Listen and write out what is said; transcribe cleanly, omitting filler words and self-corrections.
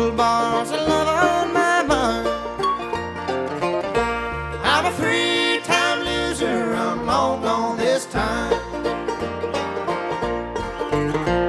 gold bars of love on my mind. I'm a three-time loser, I'm long gone this time.